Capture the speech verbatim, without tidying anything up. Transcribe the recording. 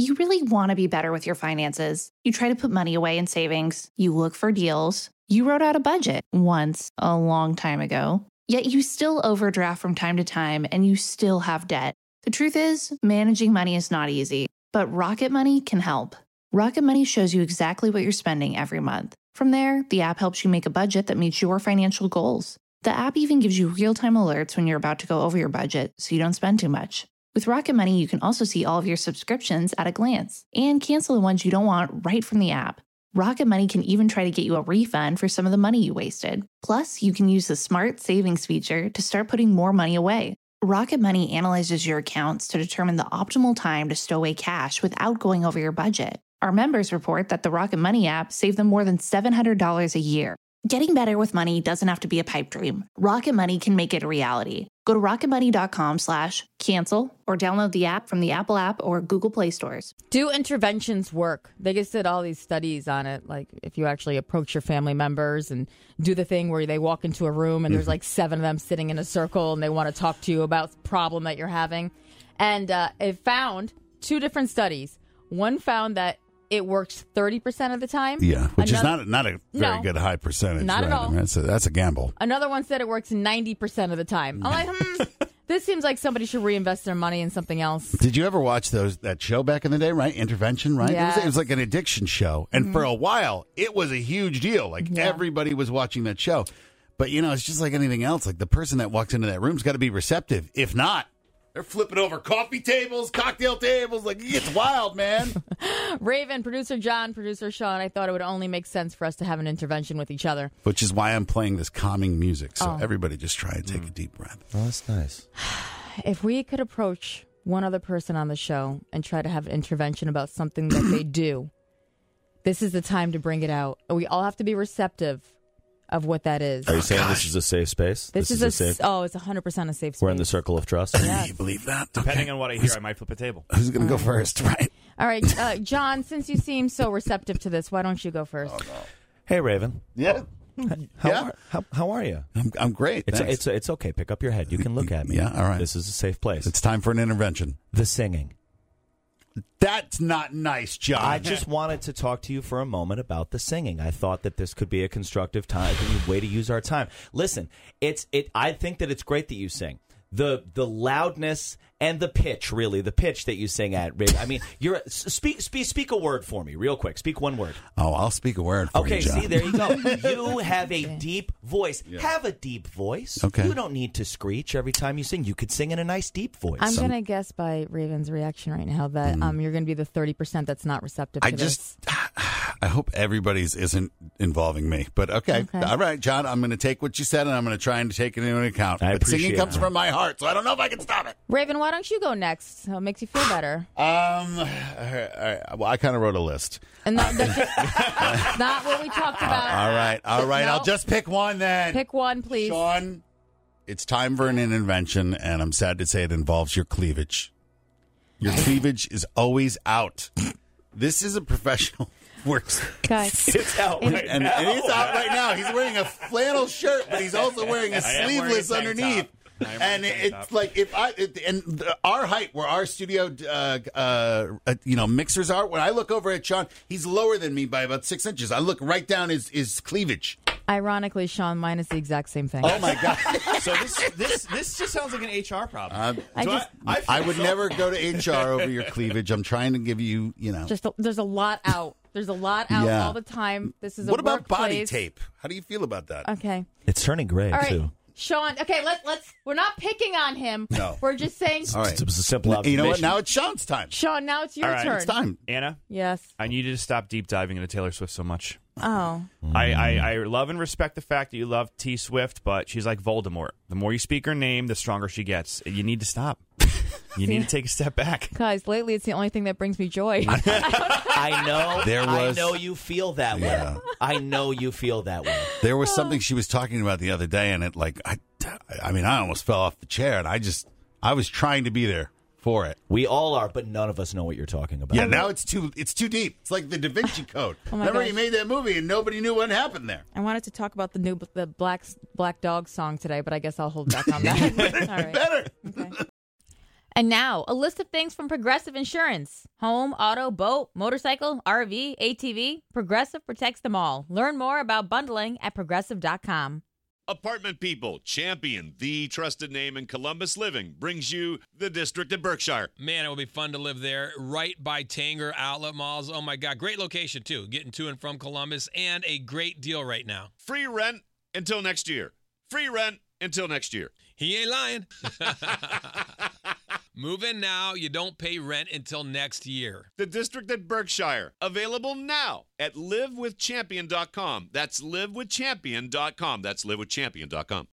You really want to be better with your finances. You try to put money away in savings. You look for deals. You wrote out a budget once a long time ago. Yet you still overdraft from time to time and you still have debt. The truth is, managing money is not easy, but Rocket Money can help. Rocket Money shows you exactly what you're spending every month. From there, the app helps you make a budget that meets your financial goals. The app even gives you real-time alerts when you're about to go over your budget so you don't spend too much. With Rocket Money, you can also see all of your subscriptions at a glance and cancel the ones you don't want right from the app. Rocket Money can even try to get you a refund for some of the money you wasted. Plus, you can use the Smart Savings feature to start putting more money away. Rocket Money analyzes your accounts to determine the optimal time to stow away cash without going over your budget. Our members report that the Rocket Money app saved them more than seven hundred dollars a year. Getting better with money doesn't have to be a pipe dream. Rocket Money can make it a reality. Go to rocketmoney.com slash cancel or download the app from the Apple app or Google Play stores. Do interventions work? They just did all these studies on it. Like if you actually approach your family members and do the thing where they walk into a room and there's like seven of them sitting in a circle and they want to talk to you about the problem that you're having. And uh, it found two different studies. One found that it works thirty percent of the time. Yeah, which Another, is not not a very no, good high percentage. Not right? at all. I mean, that's, a, that's a gamble. Another one said it works ninety percent of the time. I'm like, hmm, this seems like somebody should reinvest their money in something else. Did you ever watch those that show back in the day, right? Intervention, right? Yes. It, was, it was like an addiction show. And Mm-hmm. for a while, it was a huge deal. Like Yeah. everybody was watching that show. But, you know, it's just like anything else. Like the person that walks into that room's got to be receptive. If not, they're flipping over coffee tables, cocktail tables. Like, it gets wild, man. Raven, producer John, producer Sean, I thought it would only make sense for us to have an intervention with each other. Which is why I'm playing this calming music. So Oh. everybody just try and take a deep breath. Oh, that's nice. If we could approach one other person on the show and try to have an intervention about something that they do, this is the time to bring it out. We all have to be receptive of what that is. Are you saying this is a safe space? This, is, a, safe. oh, it's one hundred percent a safe space. We're in the circle of trust. Yes. You believe that? Depending Okay. on what I hear, I might flip a table. Who's going to go first, right? All right, uh, John, since you seem so receptive to this, why don't you go first? Hey, Raven. Yeah. How, Yeah. are, how, how are you? I'm, I'm great. It's thanks. it's it's okay. Pick up your head. You can look at me. Yeah, all right. This is a safe place. It's time for an intervention. the singing. That's not nice, John. I just wanted to talk to you for a moment about the singing. I thought that this could be a constructive time, way to use our time. Listen, it's it. I think that it's great that you sing. The the loudness and the pitch, really, the pitch that you sing at. I mean, you're speak speak speak a word for me, real quick. Speak one word. Oh, I'll speak a word for Okay, you, John. see, there you go. You have a deep voice. Have a deep voice. Okay. You don't need to screech every time you sing. You could sing in a nice deep voice. I'm going to guess by Raven's reaction right now that um, you're going to be the thirty percent that's not receptive to I this. just, I hope everybody's isn't involving me. But okay. Okay. All right, John, I'm going to take what you said and I'm going to try and take it into account. I but singing appreciate comes it. from my heart, so I don't know if I can stop it. Raven, why don't you go next? So it makes you feel better. Um, all right, all right. Well, I kind of wrote a list. And that, that's not what we talked about. All right, all right. No. I'll just pick one then. Pick one, please. Sean, it's time for an intervention, and I'm sad to say it involves your cleavage. Your cleavage is always out. This is a professional works. Guys, It's out And, right and, now. and it's out right now. He's wearing a flannel shirt, but he's also wearing a I am wearing a sleeveless tank underneath. top. I am wearing And a tank it's top. like if I it, and the, our height, where our studio, uh, uh, uh, you know, mixers are. When I look over at Sean, he's lower than me by about six inches. I look right down his his cleavage. ironically, Sean, mine is the exact same thing. Oh my god! So this this this just sounds like an H R problem. Um, I So just, I, I, I would never go to H R over your cleavage. I'm trying to give you, you know. just a, there's a lot out. There's a lot out Yeah. all the time. This is a What about body workplace. tape? How do you feel about that? Okay. It's turning gray, All right. too. Sean, okay, let's let's we're not picking on him. No. We're just saying All right. It was a simple You observation. know what? Now it's Sean's time. Sean, now it's your All right, turn. It's time. Anna, Yes. I need you to stop deep diving into Taylor Swift so much. Oh. I, I, I love and respect the fact that you love T Swift, but she's like Voldemort. The more you speak her name, the stronger she gets. You need to stop. You need to take a step back. Guys, lately it's the only thing that brings me joy. I know. There was- I know you feel that way. Yeah. I know you feel that way. There was something she was talking about the other day, and it like I, I mean, I almost fell off the chair, and I just, I was trying to be there for it. We all are, but none of us know what you're talking about. Yeah, now it's too, it's too deep. It's like the Da Vinci Code. Oh my Remember, gosh. he made that movie, and nobody knew what happened there. I wanted to talk about the new the Black Black Dog song today, but I guess I'll hold back on that. All right. Better. Okay. And now, a list of things from Progressive Insurance. Home, auto, boat, motorcycle, R V, A T V. Progressive protects them all. Learn more about bundling at progressive dot com. Apartment People, Champion, the trusted name in Columbus living, brings you the District at Berkshire. Man, it will be fun to live there, right by Tanger Outlet Malls. Oh, my God. Great location, too. Getting to and from Columbus, and a great deal right now. Free rent until next year. Free rent until next year. He ain't lying. Move in now. You don't pay rent until next year. The District at Berkshire. Available now at live with champion dot com. That's live with champion dot com. That's live with champion dot com.